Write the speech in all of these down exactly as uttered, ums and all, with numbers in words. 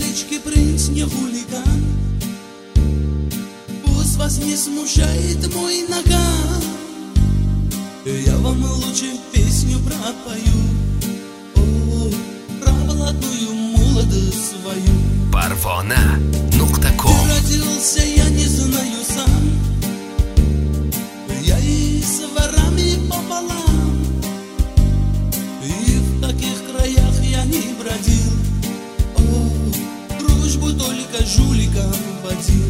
речке принц не хулиган. Пусть вас не смущает мой наган, я вам лучше песню пропою, о, про молодую молодость свою. Parvona точка ком. Где родился, я не знаю сам, я и с ворами пополам, и в таких краях я не бродил, о, дружбу только жуликам водил.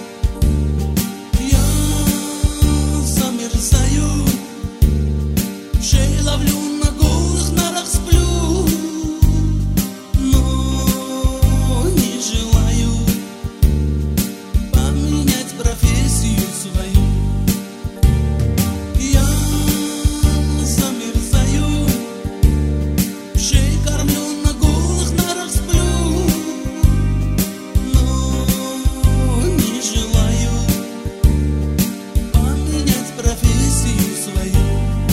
Я замерзаю, шею ловлю, на голых нарах сплю, но не желаю поменять профессию свою. Я замерзаю, шею кормлю, на голых нарах сплю, но не желаю поменять профессию свою.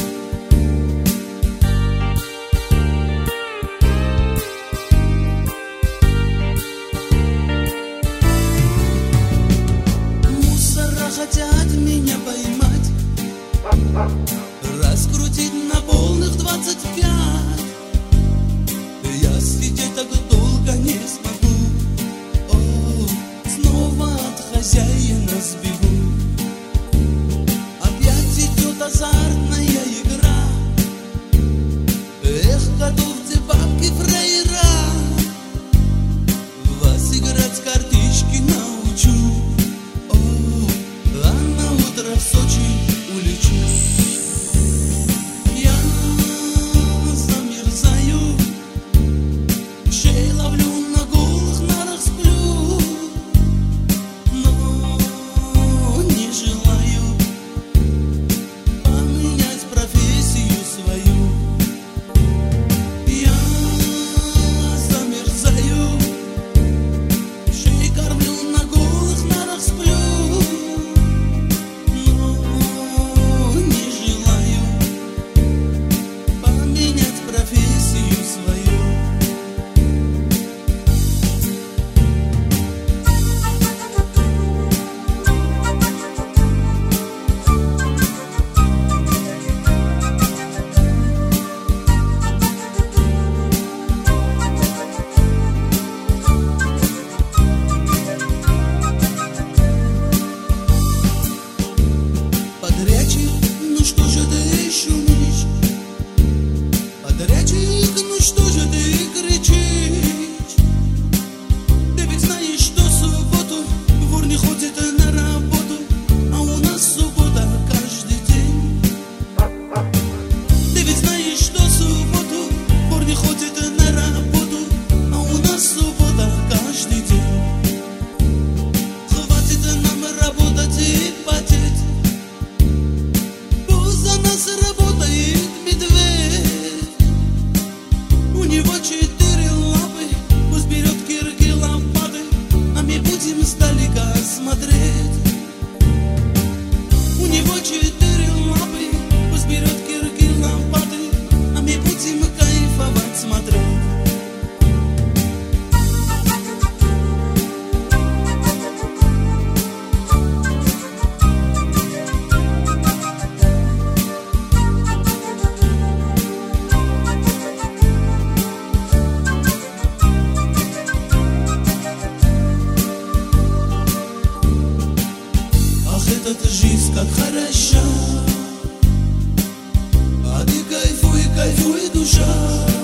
Мусора хотят меня поймать, раскрутить на полных двадцать пять. Я сидеть так долго не смогу, о, снова от хозяина сбегу. Опять идет азартная игра, эх, готовьте бабки фраера, вас играть в картишки научу, о, а на утро в Сочи улечу. Я замерзаю, шею ловлю, на голых нарах сплю, но не желаю поменять профессию свою. Я замерзаю, шею кормлю, на голых нарах сплю, но не желаю поменять профессию свою. Подрядчик, ну что же ты шумишь? Подрядчик, ну что же ты кричишь? Ты ведь знаешь, что в субботу вор не ходит на работу, а у нас суббота каждый день. Ты ведь знаешь, что в субботу вор не ходит на работу, а у нас суббота каждый день. Хватит нам работать и потеть, пусть за нас работает медведь. У него четыре лапы, пусть берет кирки лопаты, а мы будем сдалека смотреть. У него четыре лапы, пусть берет кирки лопаты, а мы будем кайфовать смотреть. Ах, эта жизнь как хороша, а ты кайфуй, кайфуй, душа.